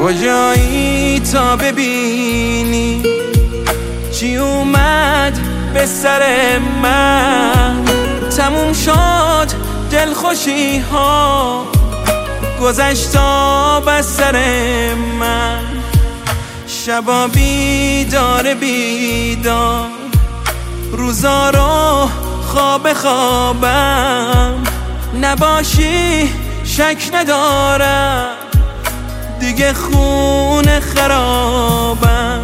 کجایی تا ببینی چی اومد به سر من؟ تموم شد دلخوشی ها، گذشتا بس سر من. شبا بیدار بیدار، روزا رو خواب خوابم. نباشی شک ندارم دیگه خونه خرابم.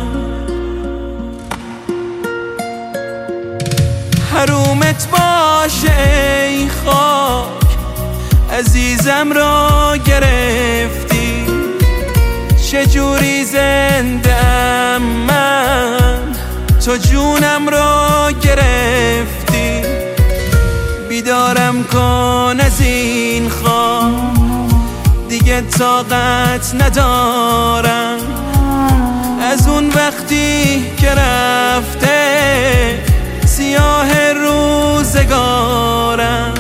حرومت باشه ای خاک، عزیزم را گرفتی. چجوری زنده‌ام من، تو جونم را گرفتی. بیدارم کن از این خواب، دیگه طاقت ندارم. از اون وقتی که رفته سیاه روزگارم.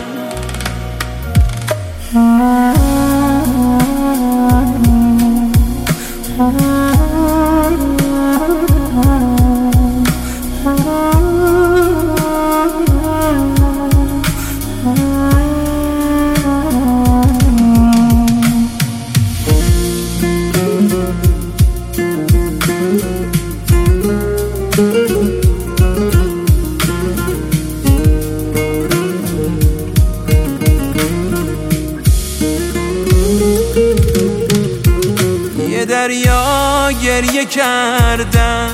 یه دریا گریه کردم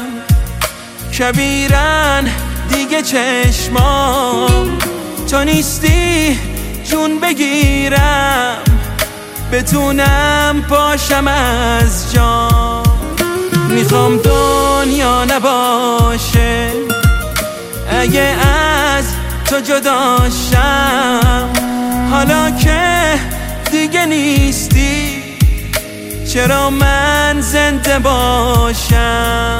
کبیرن دیگه چشمام. تو نیستی جون بگیرم، بتونم پاشم از جان. میخوام دنیا نباشه اگه از تو جداشم. حالا که دیگه نیستی چرا من زنده باشم؟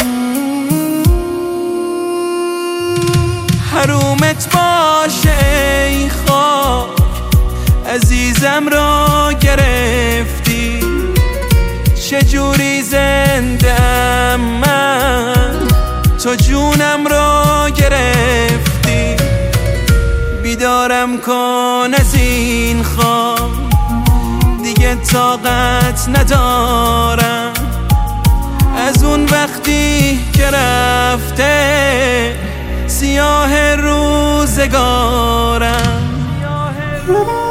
حرومت باشه ای خاک، عزیزم را گرفتی. چجوری زنده‌ام من، تو جونم را گرفتی. بیدارم کن از این خواب، دیگه طاقت ندارم. از اون وقتی که رفته سیاه روزگارم.